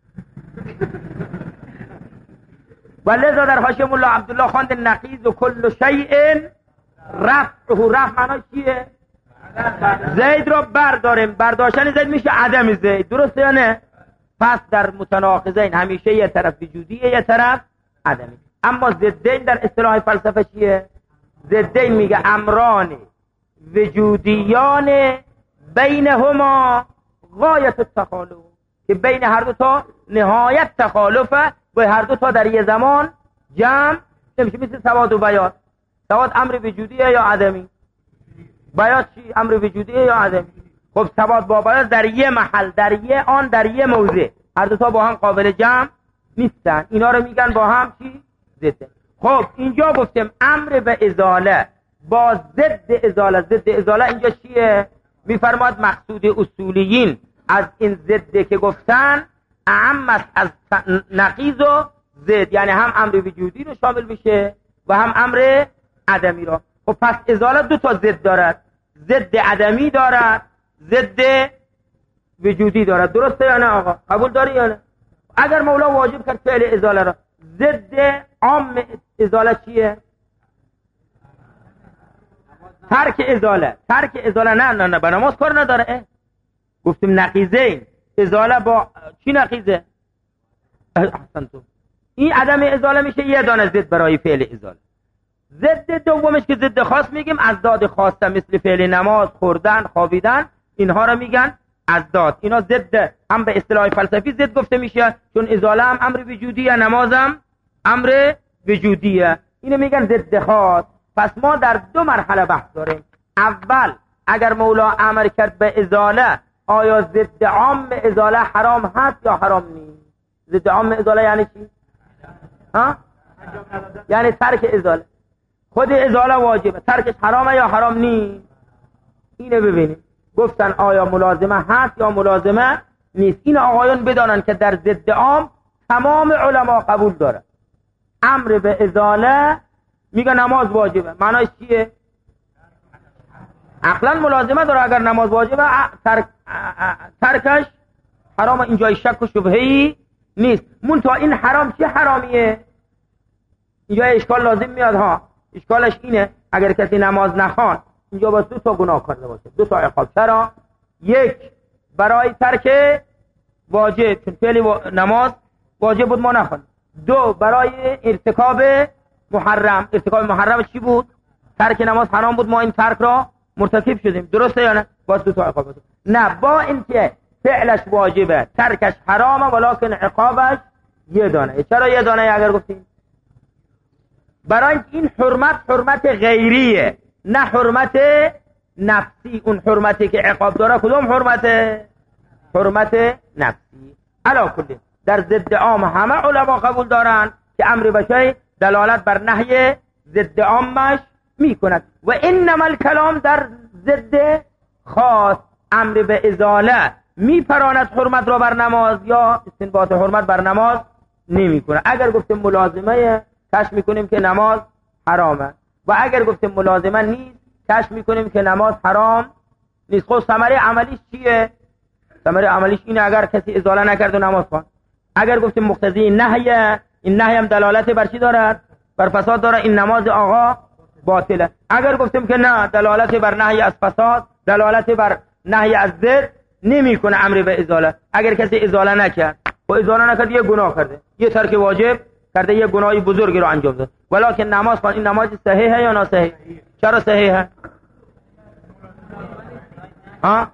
ولذا در حاشیه مولا عبدالله خواند نقیض و کل شیء رفعه. رفع معنی چیه؟ زید رو برداریم، برداشتن زید میشه عدم زید. درسته یا نه؟ پس در متناقضین همیشه یه طرف وجودیه یه طرف عدمی. اما ضدین در اصطلاح فلسفه چیه؟ ضدین میگه امران وجودیان بینهما غایت التخالف، که بین هر دو تا نهایت تخالفه و هر دو تا در یه زمان جمع نمیشه. مثل سواد و بیات. سواد امر وجودیه یا عدمی؟ بیات چی؟ امر وجودیه یا عدمی؟ خب سواد با بیات در یه محل، در یه آن، در یه موضع، هر دو تا با هم قابل جمع نیستن. اینا رو میگن با هم چی؟ ضد. خب اینجا گفتیم امر به ازاله با ضد ازاله. ضد ازاله اینجا چیه؟ میفرماد مقصود اصولیین از این ضد که گفتن اعم است از نقیض و ضد، یعنی هم امر وجودی رو شامل میشه و هم امر عدمی رو. خب پس ازاله دو تا ضد دارد، ضد عدمی دارد، ضد وجودی دارد. درسته یا نه آقا؟ قبول داری یا نه؟ اگر مولا واجب کرد فعل ازاله را، ضد عام ازاله چیه؟ ترک ازاله. ترک ازاله نه نه نه به نماز کار نداره. اه. گفتیم نقیضین. ازاله با چی نقیضه؟ احسن تو. این عدم ازاله میشه یه دانه ضد برای فعل ازاله. ضد دومش که ضد خاص میگیم ازداد خاصه، مثل فعل نماز، خوردن، خوابیدن، اینها رو میگن ازداد. اینا ضد هم به اصطلاح فلسفی ضد گفته میشه، چون ازاله هم امر وجودیه، نمازم امر وجودیه. اینو میگن ضد خاص. پس ما در دو مرحله بحث داریم. اول اگر مولا امر کرد به ازاله، آیا ضد عام ازاله حرام هست یا حرام نیست؟ ضد عام ازاله یعنی چی؟ ها؟ یعنی ترک ازاله. خود ازاله واجبه، ترکش حرامه یا حرام نیست؟ اینو ببینیم. گفتن آیا ملازمه هست یا ملازمه نیست. این آقایان بدانن که در ضد عام تمام علما قبول داره. امر به ازاله میگه نماز واجبه. معناش چیه؟ عقلا ملازمه داره. اگر نماز واجبه ترک ترکش حرام. اینجای شک و شبهه‌ای نیست. منتها این حرام چه حرامیه؟ اینجا اشکال لازم میاد ها. اشکالش اینه اگر کسی نماز نخوان اینجا باید دو تا گناه کرده باشه، دو تا عقاب. چرا؟ یک برای ترک واجب، چون فعل و... نماز واجب بود ما نخوان. دو برای ارتکاب محرم. ارتکاب محرم چی بود؟ ترک نماز حرام بود، ما این ترک را مرتکب شدیم. درسته یا نه؟ باید دو تا عقاب بود. نه با اینکه فعلش واجبه ترکش حرامه ولکن عقابش یه دانه. چرا یه دانه اگر گفتیم؟ برای این حرمت حرمت غیریه نه حرمت نفسی. اون حرمتی که عقاب داره کدوم حرمته؟ حرمت نفسی. علا کلی در ضد عام همه علما قبول دارن که امر بشی دلالت بر نهی ضد عامش میکند. و انما الکلام در ضد خاص. امر به ازاله میپراند حرمت را بر نماز یا استنباط حرمت بر نماز نمیکنه. اگر گفتیم ملازمه کشف میکنیم که نماز حرامه و اگر گفتیم ملازمه نیست کشف میکنیم که نماز حرام نیست. خب ثمره عملیش چیه؟ ثمره عملیش اینه اگر کسی ازاله نکرد و نماز خوان. اگر گفتیم مقتضی نهیه، این نهی هم دلالت بر چی دارد؟ بر فساد داره، این نماز آقا باطله. اگر گفتیم که نه، دلالت بر نهی از فساد، دلالت بر نهی از ضد نمیکنه امر به ازاله. اگر کسی ازاله نکرد و ازاله نکرد یه گناه کرده، یه ترک واجب کرده، یه گناهی بزرگی رو انجام داد، ولکن نماز خوان. این نماز صحیحه یا ناصحیح؟ چرا صحیحه؟ ها؟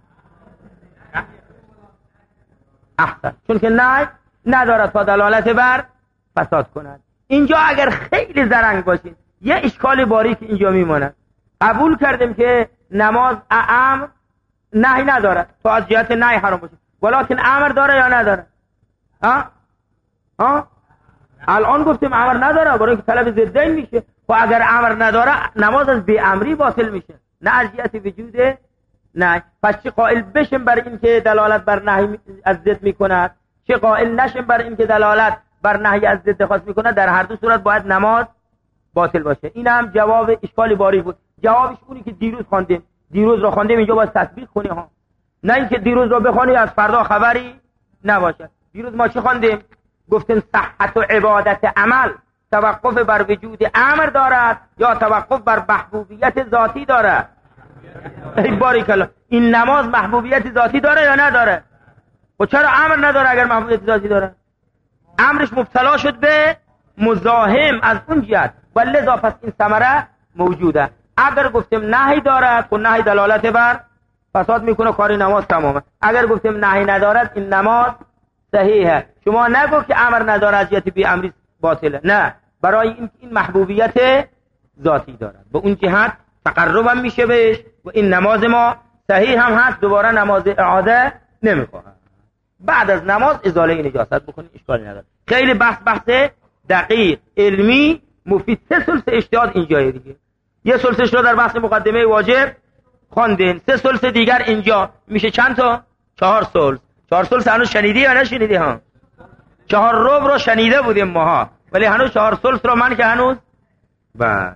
احسن، چون که نه ندارد تا دلالت بر فساد کند. اینجا اگر خیلی زرنگ باشید یه اشکال باریک اینجا میماند. قبول کردیم که نماز امر نهی ندارد تا از جهت نهی حرام باشه، ولکن امر داره یا نداره؟ ها؟ ها؟ الان گفتیم امر نداره برای اینکه طلب ضدین میشه. و اگر امر نداره نماز از بی امری باطل میشه، نه از جهت وجود نه. پس چه قائل بشیم بر این که دلالت بر نهی از ضد میکند، چه قائل نشیم بر این که دلالت بر نهی از ضد خاص میکند؟ در هر دو صورت باید نماز باطل باشه. این هم جواب اشکالی باریک بود. جوابش اونی که دیروز خواندیم. دیروز رو خواندیم، اینجا باید تطبیق کنی ها، نه اینکه دیروز رو بخوانی از فردا خبری نباشه. دیروز ما چی خواندیم؟ گفتیم صحت و عبادت عمل توقف بر وجود امر دارد یا توقف بر محبوبیت ذاتی دارد؟ ای باریک الله، این نماز محبوبیت ذاتی داره یا نداره؟ و چرا امر نداره اگر محبوبیت ذاتی داره؟ امرش مبتلا شد به مزاحم از اون جهت و لذا پس این ثمره موجوده. اگر گفتیم نهی دارد خب نهی دلالت بر فساد میکنه، کاری نماز تمامه. اگر گفتیم نهی ندارد این نماز صحیحه. شما نگو که امر نداره از جهت بی امری باطله، نه، برای این این محبوبیت ذاتی دارد، به اون جهت تقربم میشه بهش و این نماز ما صحیح هم هست، دوباره نماز اعاده نمیخواد. بعد از نماز ازاله نجاست بکنید، اشکالی نداره. خیلی بحث بحث دقیق علمی مفید. سه ثلث اجتهاد اینجای دیگه، یه ثلثش رو در بحث مقدمه واجب خواندین، سه ثلث دیگر اینجا میشه چند تا؟ چهار ثلث. چهار ثلث هنوز شنیدی یا نشنیدی ها؟ چهار ربع رو شنیده بودیم ماها، ولی هنوز چهار ثلث رو من که هنوز. بعد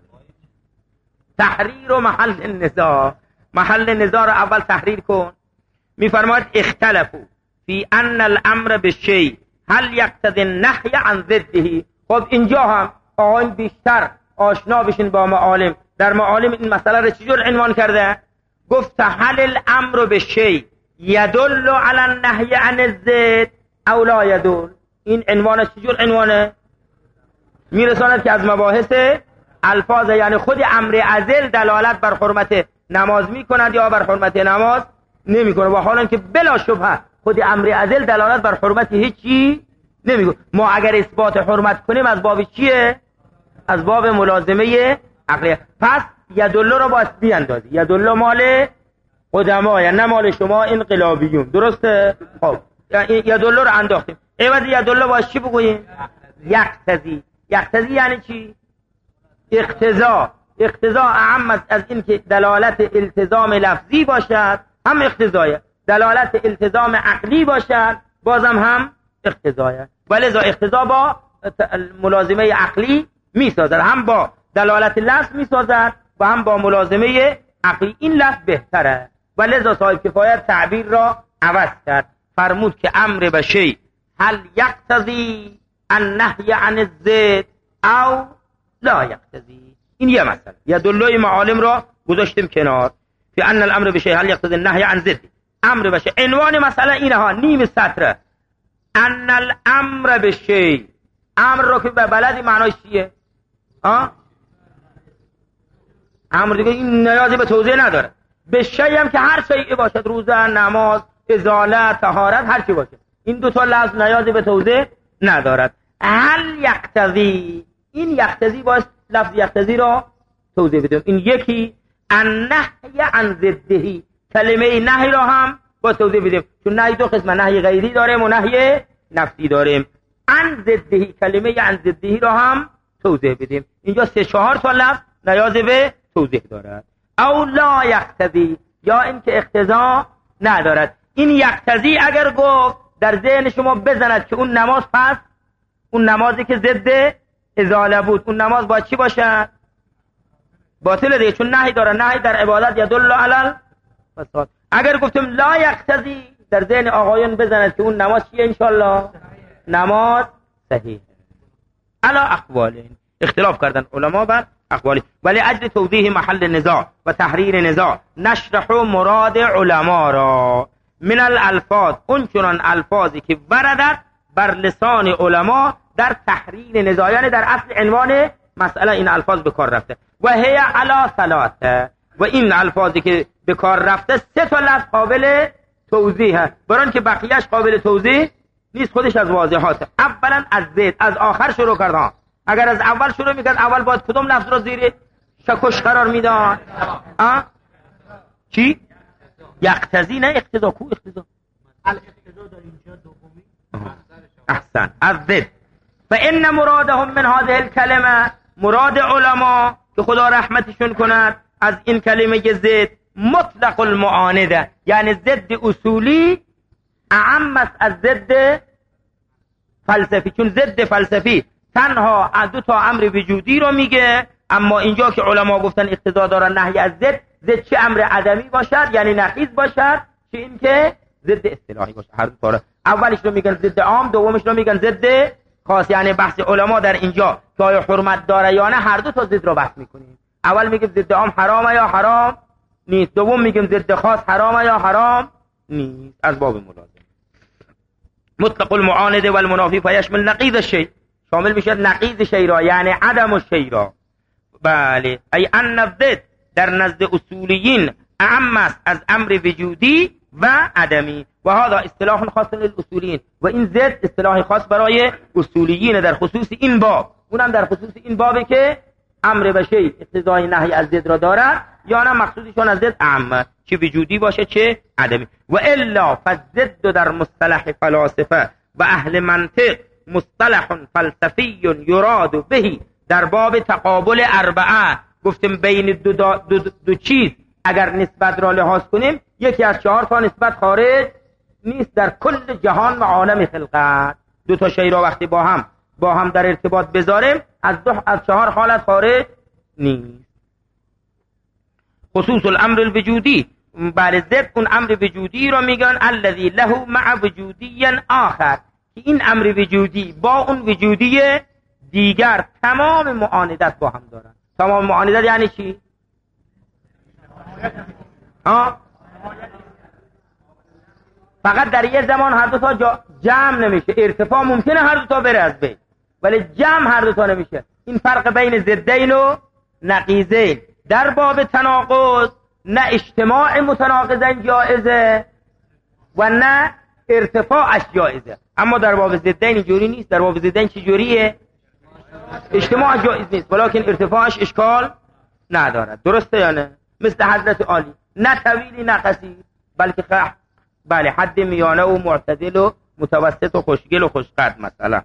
تحریر و محل النزاع، محل نزاع رو اول تحریر کن. میفرماید اختلفوا فی ان الامر بالشیء هل یقتضی النهی عن ضده. خب اینجا هم آقایان بیشتر آشنا بشین با معالم. در معالم این مسئله رو چجور عنوان کرده؟ گفت هل الامر بالشیء یدل علی النهی عن الضد او لا یدل. این عنوانش چجور عنوانه؟ میرساند که از مباحث الفاظ، یعنی خود امر ازل دلالت بر حرمت نماز میکند یا بر حرمت نماز نمیکنه، و حالا که بلا شبهه خود امر ازل دلالت بر حرمت هیچی نمیکنه. ما اگر اثبات حرمت کنیم از باب چیه؟ از باب ملازمه عقلیه. پس یدل رو باید بیاندازی. یدل مال قدما، یعنی نه مال شما انقلابیون، درسته؟ خب یدل رو انداختیم، عوض یدل باید چی بگوییم؟ یقتضی. یقتضی یعنی چی؟ اقتضا. اقتضا اعم از این که دلالت التزام لفظی باشد هم اقتضایه، دلالت التزام عقلی باشد بازم هم اقتضایه، ولذا اقتضا با ملازمه عقلی میسازد، هم با دلالت لفظ میسازد و هم با ملازمه عقلی. این لفظ بهتره، ولذا صاحب کفایت تعبیر را عوض کرد، فرمود که امر به شیء هل یقتضی النهی عن الضد او لا یقتضی. این یه مسئله. یدل معالم را گذاشتیم کنار. فی ان الامر به شیء هل یقتضی النهی عن ضد. امر به شیء، عنوان مسئله اینه ها، نیم سطره. ان الامر به شیء، امر رو که به بلدی معناش چیه؟ ها؟ امر دیگه این نیازی به توضیح نداره. به شیء هم که هر شیء باشد، روزه، نماز، ازاله، طهارت، هر چی باشه، این دو تا لفظ نیازی به توضیح ندارد. هل یقتضی، این یقتضی باید لفظ یقتضی را توضیح بدیم. این یکی النهی عن ضده، کلمه نهی را هم با توضیح بدیم، چون نهی دو قسمه، نهی غیری داریم و نهی نفسی داریم. عن ضده، کلمه عن ضده را هم توضیح بدیم. اینجا سه چهار تا لفظ نیاز به توضیح دارد. او لا یقتضی، یا اینکه اقتضا ندارد. این یقتضی اگر گفت در ذهن شما بزند که اون نماز پس اون نمازی که ضد ازاله بود اون نماز باید چی باشه؟ باطل دیگه، چون نهی داره. نهی در عبادت یدل علی الفساد. اگر گفتم لا یقتضی در ذهن آقایون بزند که اون نماز چیه؟ انشالله نماز صحیح. علا اقوالین، اختلاف کردن علما بر اقوالی. ولی اجل توضیح محل نزاع و تحریر نزاع نشرح مراد علما را من الالفاظ، اون چنان الفاظی که وردد بر لسان علما در تحریر نزاع، یعنی در اصل عنوان مسئله این الفاظ به کار رفته. و هی علا ثلاثه، و این الفاظی که به کار رفته سه تا لفظ قابل توضیحه، بران که بقیهش قابل توضیح نیست، خودش از واضحاته. اولا از زید، از آخر شروع کردن. اگر از اول شروع میکرد اول باید کدوم لفظ رو زیر شکش قرار میداد؟ چی؟ یقتضی نه اقتضا. کو اقتضا؟ الاقتضا در اینجا دومی. احسن. از زد. فان مرادهم من هذه الكلمه، مراد علما که خدا رحمتشون کند از این کلمه زد مطلق المعانده، یعنی ضد اصولی اعم است از ضد فلسفی. چون ضد فلسفی تنها دو تا امر وجودی رو میگه، اما اینجا که علما گفتن اقتضا دارن نهی از ضد، ضد چه امر عدمی باشد یعنی نقیض باشد، چه این که ضد اصطلاحی باشد. هر دو تا اولش رو میگن ضد عام، دومش رو میگن ضد خاص. یعنی بحث علما در اینجا که آیا حرمت داره یا نه، هر دو تا ضد رو بحث میکنیم. اول میگیم ضد عام حرامه یا حرام نیست، دوم میگیم ضد خاص حرامه یا حرام نیست، از باب ملازم. مطلق المعاند و المنافی فیشمل نقیض الشیء، شامل میشه نقیض شیء را، یعنی عدم الشیء را. بله، ای ان الضد در نزد اصولیین اعم است از امر وجودی و عدمی. و هذا اصطلاح خاص للاصولیین، و این ضد اصطلاح خاص برای اصولیین در خصوص این باب. اونم در خصوص این بابی که امر به شیء اقتضای نهی از ضد را دارد، یا نه مقصودشون از ضد اعم، چه وجودی باشه چه عدمی. و الا فالضد در مصطلح فلاسفه و اهل منطق مصطلح فلسفی یراد به. در باب تقابل اربعه گفتیم بین دو, دو, دو, دو چیز اگر نسبت را لحاظ کنیم، یکی از چهار تا نسبت خارج نیست در کل جهان و عالم خلقت. دو تا شی را وقتی با هم با هم در ارتباط بذاریم، از دو از چهار حالت خارج نیست. خصوص الامر الوجودی، بر ضد اون امر وجودی را میگن الذی له مع وجودی آخر، که این امر وجودی با اون وجودی دیگر تمام معاندت با هم دارن. تمام معاندت یعنی چی؟ ها؟ فقط در یه زمان هر دو تا جمع نمیشه. ارتفاع ممکنه هر دو تا بره از بین، ولی جمع هر دو تا نمیشه. این فرق بین ضدین و نقیضین. در باب تناقض نه اجتماع متناقضین جایزه و نه ارتفاعش جایزه، اما در باب ضدین اینجوری نیست. در باب ضدین چه جوریه؟ اجتماع جایز نیست، ولیکن ارتفاعش اشکال ندارد. درسته یا نه؟ مثل حضرت عالی، نه طویلی نه قصیر، بلکه خ... بله حد میانه و معتدل و متوسط و خوشگل و خوشقد مثلا.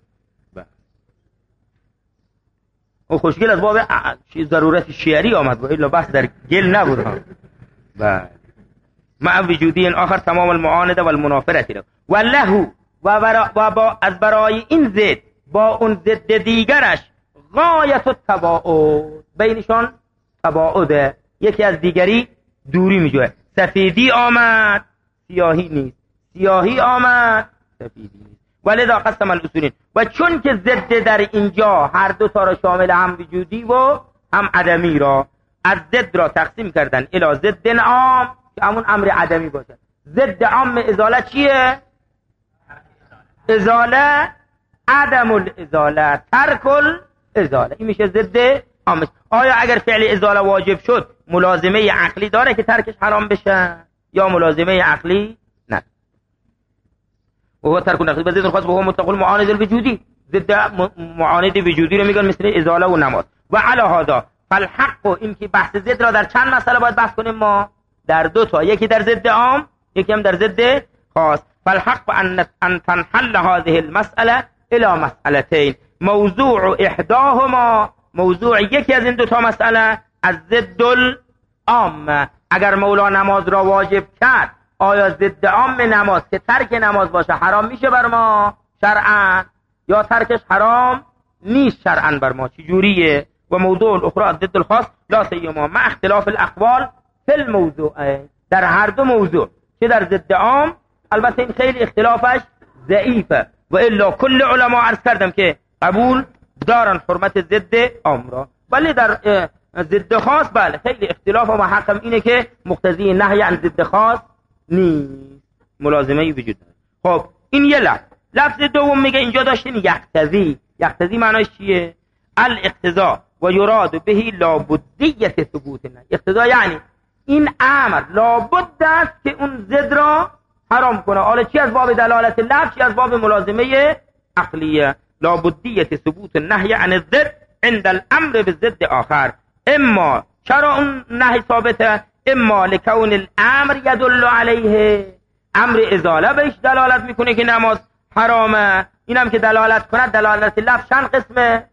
و خوشگل از باب ضرورت شعری آمد، و الا بحث در گل نبود ها. بله. مع وجودی آخر تمام المعانده و المنافرتی رو و له و, برا و با از برای این ضد با اون ضد دیگرش غایت التباعد، بینشان تباعده، یکی از دیگری دوری میجوه. سفیدی آمد سیاهی نیست، سیاهی آمد سفیدی نیست. ولذا قسم الاصولین، و چون که ضد در اینجا هر دو تا را شامل هم وجودی و هم عدمی را، از ضد را تقسیم کردن الی ضد عام که همون امر عدمی باشه. ضد عام ازاله چیه؟ ازاله عدم الازاله، ترک الازاله، این میشه ضد عام. آیا اگر فعل ازاله واجب شد ملازمه عقلی داره که ترکش حرام بشه یا ملازمه عقلی نه؟ و هو ترک نقض ضد خاص و هو مطلق المعاند الوجودی، ضد معاند وجودی رو میگن مثل ازاله و نماز. و علی هذا فالحق، این که بحث ضد را در چند مسئله باید بحث کنیم ما؟ در دو تا، یکی در ضد عام یکی هم در ضد خاص. فالحق ان ان تنحل هذه المساله الى مسالتين، موضوع احداهما، موضوع یکی از این دو تا مسئله از ضد العام. اگر مولا نماز را واجب کرد آیا ضد عام نماز که ترک نماز باشه حرام میشه بر ما شرعاً یا ترکش حرام نیست شرعاً بر ما؟ چه جوریه؟ و موضوع الاخرى ضد الخاص لا سیما مع اختلاف الاقوال فی الموضوع، در هر دو موضوع که در ضد عام البته این خیلی اختلافش ضعیفه و الا کل علما عرض کردم که قبول دارن حرمت ضد عام را، ولی در ضد خاص بله خیلی اختلاف و حقم اینه که مقتضی نهی عن ضد خاص نیست، ملازمه وجود داره. خب این یه لفظ. لفظ دوم میگه اینجا داشتین یقتضی. یقتضی معناش چیه؟ الاقتضاء و یراد به لابدیت ثبوت نه. اقتضا یعنی این امر لابد است که اون ضد را حرام کنه. حالا چی از باب دلالت لفظ، چی از باب ملازمه عقلیه. لابدیت ثبوت نهی عن الضد عند الامر بالضد آخر. اما چرا اون نهی ثابته؟ اما لکون الامر یدل علیه، امر ازاله بهش دلالت میکنه که نماز حرامه. اینم که دلالت کنه دلالت لفظ چند قسمه؟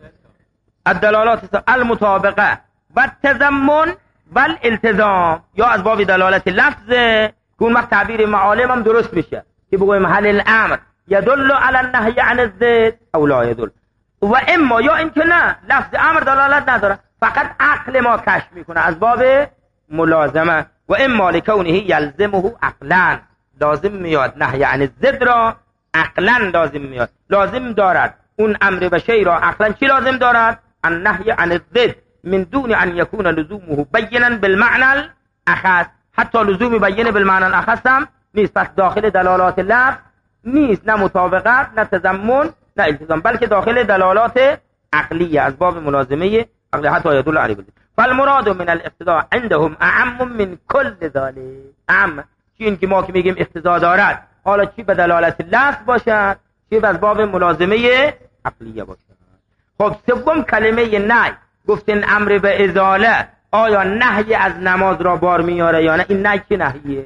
الدلالات المطابقه و التضمن و الالتزام، یا از باب دلالت لفظه که اون وقت تعبیر معالم هم درست میشه که بگویم محل الامر یدل علی النهی عن الضد او لا یدل، و اما یا اینکه نه لفظ امر دلالت نداره فقط عقل ما کشف میکنه از باب ملازمه. و اما لکونه یلزمه عقلا، لازم میاد نهی عن الضد را عقلا لازم میاد، لازم دارد اون امر به شی را عقلا چی لازم دارد؟ النهی عن الضد من دون ان یکون لزومه بینا بالمعنى الاخص. حتی لزوم بیان بالمعنى الاخص هم نیست، پس داخل دلالات لفظ نیست، نه مطابقت نه تضمن نه التزام، بلکه داخل دلالات عقلیه از باب ملازمه عقلی. حتی یدل علی بالضد. فالمراد من الاقتضاء عندهم اعم من كل ذلك. اعم چی؟ که ما که میگیم اقتضا دارد، حالا چی به دلالت لفظ باشد چی از باب ملازمه عقلیه باشد. خب سوم کلمه نهی، گفتن امر به ازاله، آیا نهی از نماز را بار میاره یا نه؟ این نهی چه نهیه؟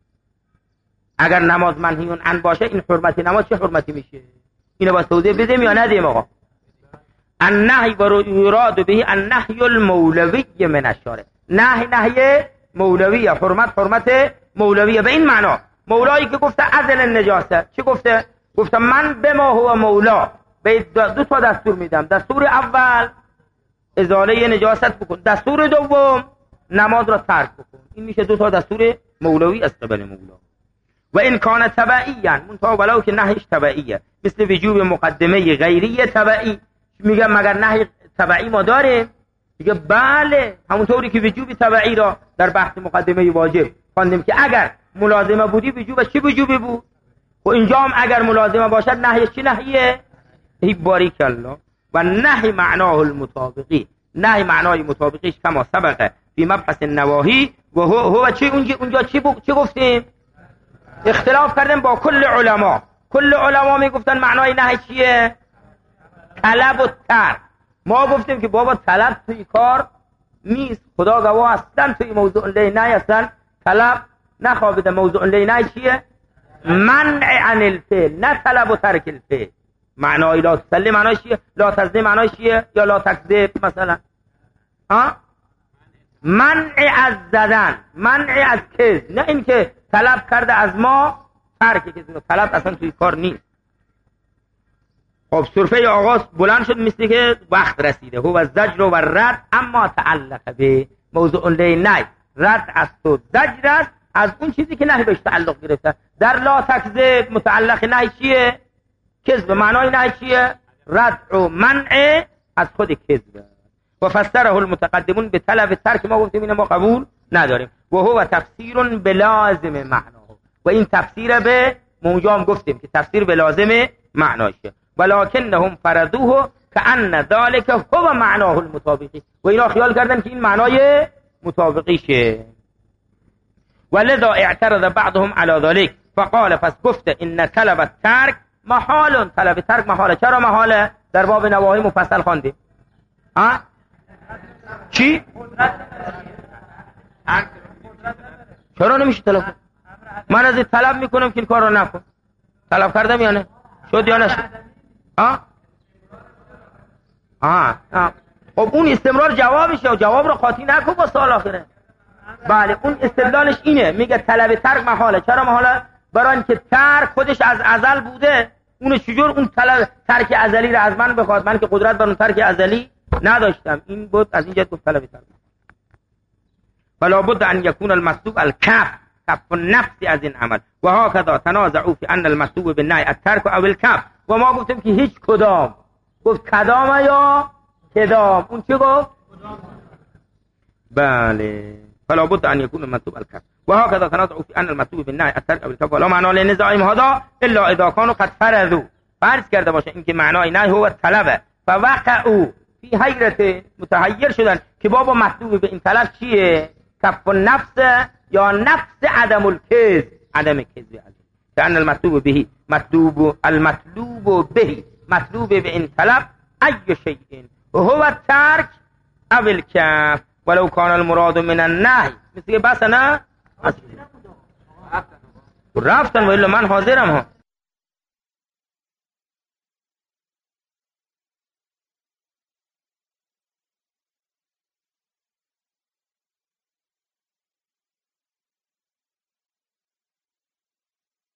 اگر نماز منهی عن باشه این حرمت نماز چه حرمتی میشه؟ اینو با توضیح بدیم یا ندیم آقا؟ النهی و یراد به النهی المولوی من الشارع. نهی نهی مولویه، حرمت حرمت مولویه. به این معنا مولایی که گفته ازل النجاسه چی گفته؟ گفته من به ما هو مولا، به دو تا دستور میدم. دستور اول ازاله نجاست بکن، دستور دوم نماز را ترک بکن. این میشه دو تا دستور مولوی از قبل مولا. و این کان تبعیاً، منتها ولو که نهیش تبعیه، مثل وجوب مقدمه غیری تبعی. میگم مگر نهی تبعی ما داریم؟ میگه بله، همونطوری که وجوب تبعی را در بحث مقدمه واجب خواندیم که اگر ملازمه بودی وجوب چی وجوبی بود، و اینجا هم اگر ملازمه باشد نهی چی نهیه؟ ای باریک الله. و نهی معناه المطابقی، نهی معنای مطابقیش کما سبقه فی مبحث النواهی و هو, هو چی اونجا, اونجا چی, چی گفتیم؟ اختلاف کردیم با کل علما. کل علما میگفتن معنای نهی چیه؟ طلب و ترک. ما گفتیم که بابا طلب توی کار نیست، خدا گواه اصلا توی موضوع لی نهی اصلا طلب نخوابیده. موضوع لی نهی چیه؟ منع عن الفعل، نه طلب و ترک الفعل. معنای لا تسلی معنای چیه؟ لا تزنی معنای چیه؟ یا لا تکذب مثلا. ها؟ منع از زدن، منع از کذب، نه اینکه طلب کرده از ما ترک کذب. طلب اصلا توی کار نیست. خب سرفه آغاز بلند شد مثل که وقت رسیده. هو الزجر و رد اما تعلق به موضوع لی نهی، رد از تو زجر است از اون چیزی که نهی بهش تعلق گرفته. در لا تکذب متعلق نهی چیه؟ کذب. معنای نهی چیه؟ رد و منع از خود کذب. و فسره المتقدمون به طلب ترک. ما گفتیم اینو ما قبول نداریم. و هو تفسیر بلازم معناه، و این تفسیر به موجام گفتیم که تفسیر به لازم معناشه. ولکنهم فرضوه کأن ذلك هو معناه المطابقی، و اینا خیال کردن که این معنای مطابقیشه. ولذا اعترض بعضهم على ذلك فقال، پس گفته ان طلب الترک محال. طلب ترک محاله. چرا محاله؟ در باب نواهی مفصل خواندیم. ها چی؟ چرا نمیشه طلب؟ من از طلب میکنم که این کار رو نکن. طلب کردم یا نه؟ شد یا نشد؟ ها ها ها خب اون استمرار جوابشه و جواب رو قاطی نکن با سوال آخره. بله اون استدلالش اینه، میگه طلب ترک محاله. چرا محاله؟ برای اینکه ترک خودش از ازل بوده، اون چجور اون طلب ترک ازلی رو از من بخواد؟ من که قدرت بر اون ترک ازلی نداشتم. این بود از اینجا گفت طلب ترک. ولا بد ان يكون المطلوب الكف كف النفس از این عمل. و هكذا تنازعوا في ان المطلوب بالنهي الترك او الكف. و ما گفتیم که هیچ کدام، گفت کدام یا کدام. اون چه گفت؟ بله فلا بد ان يكون المطلوب الكف. و هكذا تنازعوا في ان المطلوب بالنهي الترك او الكف ولا معنى لنزاعهم هذا الا اذا كانوا قد فرضوا. فرض کرده باشه اینکه معنای نهی هو طلبه فوقعوا فی حیرت، متحیر شدن که بابا مطلوب به این طلب چیه؟ کف النفس یا نفس عدم الکذب، عدم کذب. لأن المطلوب به مطلوب المطلوب به مطلوب به این طلب ای شیء هو الترک او الکف ولو کان المراد من النهی. مثل بس نه رفتن و الا من حاضرم ها.